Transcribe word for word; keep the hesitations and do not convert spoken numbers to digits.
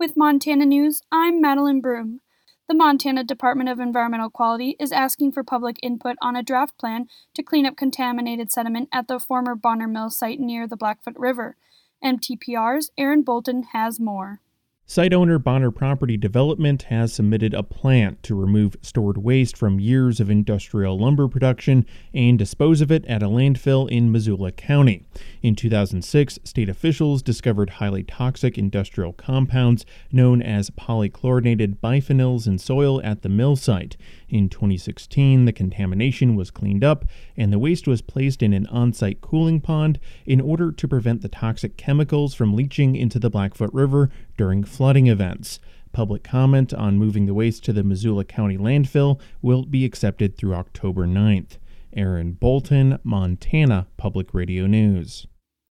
With Montana News, I'm Madeline Broom. The Montana Department of Environmental Quality is asking for public input on a draft plan to clean up contaminated sediment at the former Bonner Mill site near the Blackfoot River. M T P R's Aaron Bolton has more. Site owner Bonner Property Development has submitted a plan to remove stored waste from years of industrial lumber production and dispose of it at a landfill in Missoula County. In two thousand six, state officials discovered highly toxic industrial compounds known as polychlorinated biphenyls in soil at the mill site. In twenty sixteen, the contamination was cleaned up and the waste was placed in an on-site cooling pond in order to prevent the toxic chemicals from leaching into the Blackfoot River during flooding events. Public comment on moving the waste to the Missoula County landfill will be accepted through October ninth. Aaron Bolton, Montana Public Radio News.